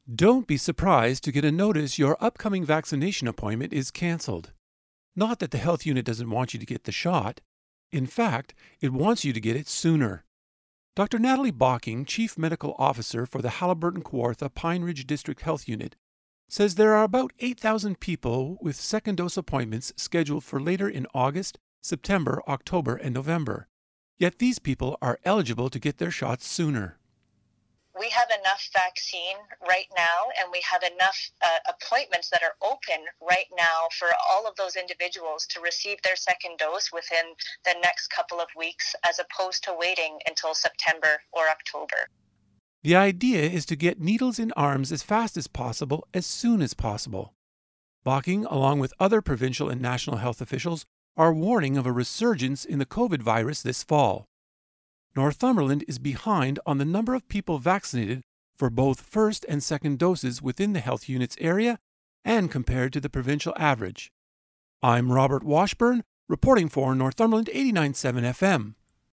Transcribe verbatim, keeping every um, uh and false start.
Don't be surprised to get a notice your upcoming vaccination appointment is canceled. Not that the health unit doesn't want you to get the shot. In fact, it wants you to get it sooner. Doctor Natalie Bocking, Chief Medical Officer for the Haliburton-Kawartha Pine Ridge District Health Unit, says there are about eight thousand people with second dose appointments scheduled for later in August, September, October, and November. Yet these people are eligible to get their shots sooner. We have enough vaccine right now, and we have enough uh, appointments that are open right now for all of those individuals to receive their second dose within the next couple of weeks, as opposed to waiting until September or October. The idea is to get needles in arms as fast as possible, as soon as possible. Bocking, along with other provincial and national health officials, are warning of a resurgence in the COVID virus this fall. Northumberland is behind on the number of people vaccinated for both first and second doses within the health unit's area and compared to the provincial average. I'm Robert Washburn, reporting for Northumberland eighty-nine point seven F M.